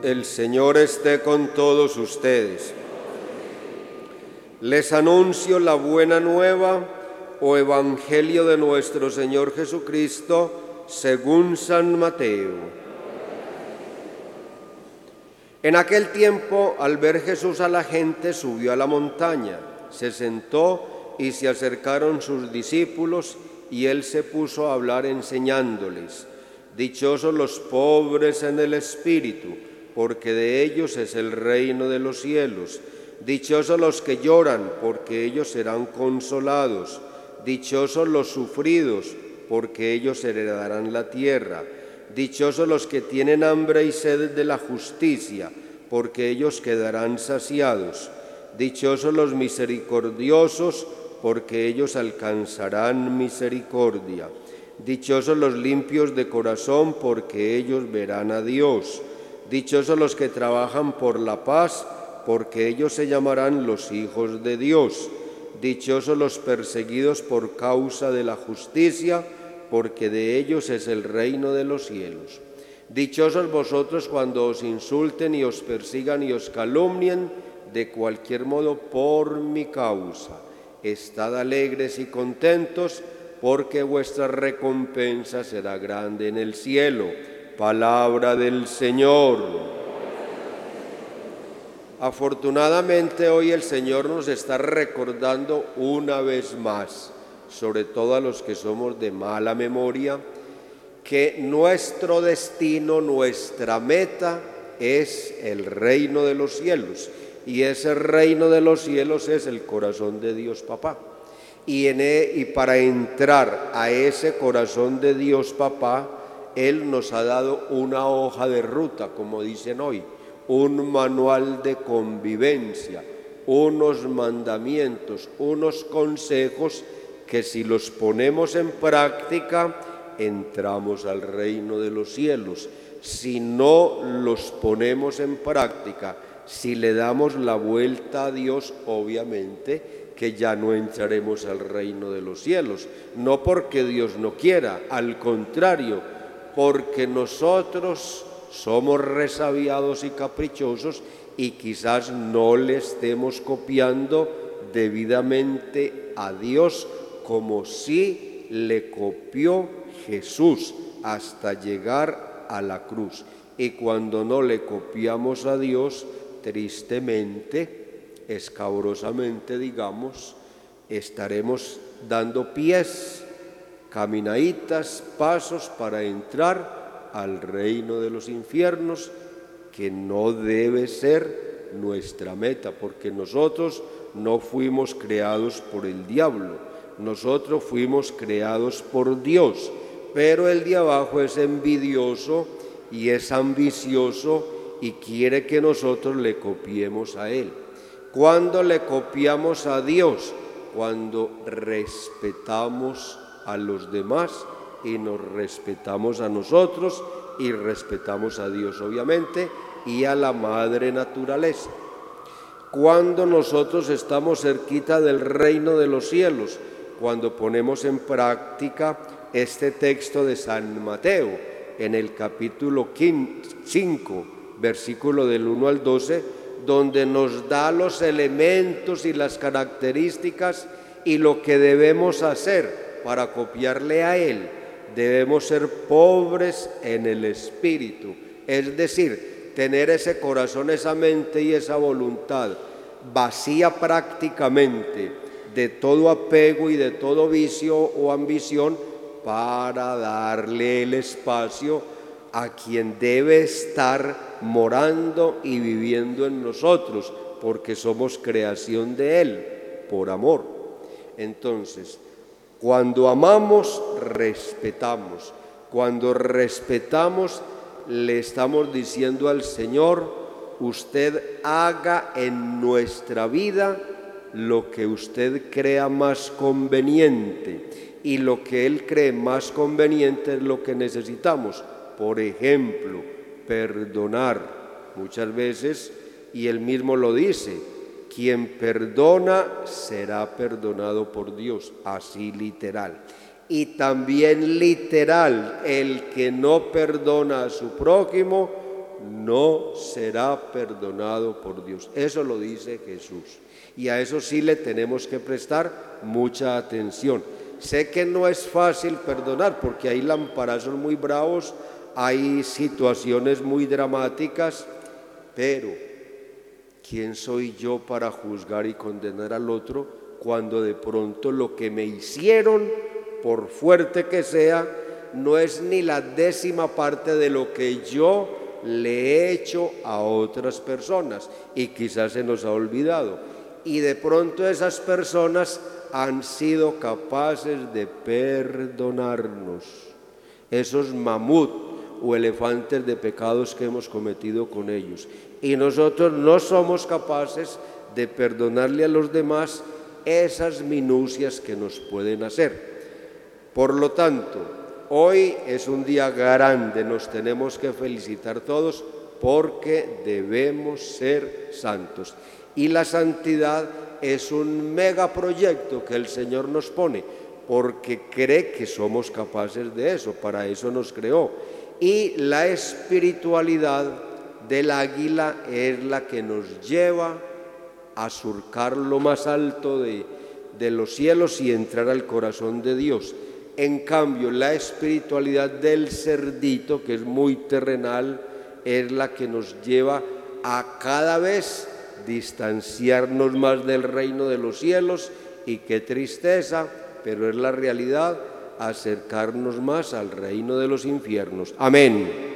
El Señor esté con todos ustedes. Les anuncio la buena nueva o evangelio de nuestro Señor Jesucristo según San Mateo. En aquel tiempo, al ver Jesús a la gente, subió a la montaña, se sentó y se acercaron sus discípulos y él se puso a hablar enseñándoles: Dichosos los pobres en el espíritu, porque de ellos es el reino de los cielos. Dichosos los que lloran, porque ellos serán consolados. Dichosos los sufridos, porque ellos heredarán la tierra. Dichosos los que tienen hambre y sed de la justicia, porque ellos quedarán saciados. Dichosos los misericordiosos, porque ellos alcanzarán misericordia. Dichosos los limpios de corazón, porque ellos verán a Dios. Dichosos los que trabajan por la paz, porque ellos se llamarán los hijos de Dios. Dichosos los perseguidos por causa de la justicia, porque de ellos es el reino de los cielos. Dichosos vosotros cuando os insulten y os persigan y os calumnien de cualquier modo por mi causa. Estad alegres y contentos, porque vuestra recompensa será grande en el cielo. Palabra del Señor. Afortunadamente hoy el Señor nos está recordando una vez más, sobre todo a los que somos de mala memoria, que nuestro destino, nuestra meta es el reino de los cielos. Y ese reino de los cielos es el corazón de Dios Papá. Y para entrar a ese corazón de Dios Papá, Él nos ha dado una hoja de ruta, como dicen hoy, un manual de convivencia, unos mandamientos, unos consejos que si los ponemos en práctica, entramos al reino de los cielos. Si no los ponemos en práctica, si le damos la vuelta a Dios, obviamente que ya no entraremos al reino de los cielos. No porque Dios no quiera, al contrario, porque nosotros somos resabiados y caprichosos y quizás no le estemos copiando debidamente a Dios como sí le copió Jesús hasta llegar a la cruz. Y cuando no le copiamos a Dios, tristemente, escabrosamente digamos, estaremos dando pies, caminaditas, pasos para entrar al reino de los infiernos, que no debe ser nuestra meta, porque nosotros no fuimos creados por el diablo, nosotros fuimos creados por Dios, pero el de abajo es envidioso y es ambicioso y quiere que nosotros le copiemos a él. ¿Cuándo le copiamos a Dios? Cuando respetamos a los demás y nos respetamos a nosotros y respetamos a Dios, obviamente, y a la madre naturaleza. Cuando nosotros estamos cerquita del reino de los cielos, cuando ponemos en práctica este texto de San Mateo, en el capítulo 5, versículo del 1 al 12, donde nos da los elementos y las características y lo que debemos hacer para copiarle a Él. Debemos ser pobres en el espíritu, es decir, tener ese corazón, esa mente y esa voluntad vacía prácticamente de todo apego y de todo vicio o ambición, para darle el espacio a quien debe estar morando y viviendo en nosotros, porque somos creación de Él, por amor. Entonces, cuando amamos, respetamos. Cuando respetamos, le estamos diciendo al Señor: usted haga en nuestra vida lo que usted crea más conveniente, y lo que Él cree más conveniente es lo que necesitamos. Por ejemplo, perdonar. Muchas veces, y Él mismo lo dice, quien perdona será perdonado por Dios, así literal. Y también literal, el que no perdona a su prójimo no será perdonado por Dios. Eso lo dice Jesús. Y a eso sí le tenemos que prestar mucha atención. Sé que no es fácil perdonar porque hay lamparazos muy bravos, hay situaciones muy dramáticas, pero ¿quién soy yo para juzgar y condenar al otro cuando de pronto lo que me hicieron, por fuerte que sea, no es ni la 10ª parte de lo que yo le he hecho a otras personas y quizás se nos ha olvidado? Y de pronto esas personas han sido capaces de perdonarnos esos mamut o elefantes de pecados que hemos cometido con ellos. Y nosotros no somos capaces de perdonarle a los demás esas minucias que nos pueden hacer. Por lo tanto, hoy es un día grande, nos tenemos que felicitar todos porque debemos ser santos. Y la santidad es un megaproyecto que el Señor nos pone porque cree que somos capaces de eso, para eso nos creó. Y la espiritualidad del águila es la que nos lleva a surcar lo más alto de los cielos y entrar al corazón de Dios. En cambio, la espiritualidad del cerdito, que es muy terrenal, es la que nos lleva a cada vez distanciarnos más del reino de los cielos, y qué tristeza, pero es la realidad, acercarnos más al reino de los infiernos. Amén.